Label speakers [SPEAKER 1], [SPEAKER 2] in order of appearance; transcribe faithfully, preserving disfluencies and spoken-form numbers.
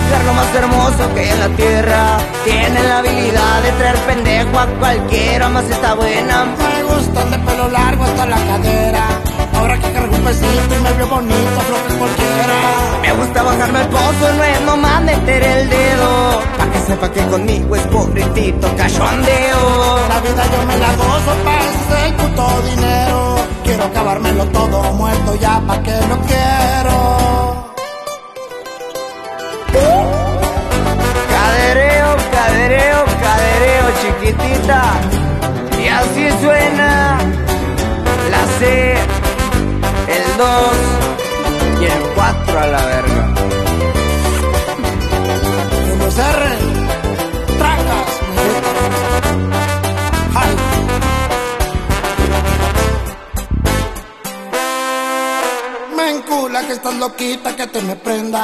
[SPEAKER 1] mujer lo más hermoso que hay en la tierra. Tiene la habilidad de traer pendejo a cualquiera, más está buena.
[SPEAKER 2] Me gustan de pelo largo hasta la cadera. Ahora que cargo un pesito y me veo bonito, flores cualquiera.
[SPEAKER 1] Me gusta bajarme el pozo, no es nomás meter el dedo, pa' que sepa que conmigo es pobrecito cachondeo.
[SPEAKER 2] La vida yo me la gozo, pa' eso es el puto dinero. Quiero acabármelo todo muerto ya, pa' que lo quiero.
[SPEAKER 1] Cadereo, cadereo, cadereo, chiquitita. Y así suena la C, el dos y el cuatro a la verga.
[SPEAKER 2] Los R, trancas, ay. Me encula que estás loquita, que te me prenda.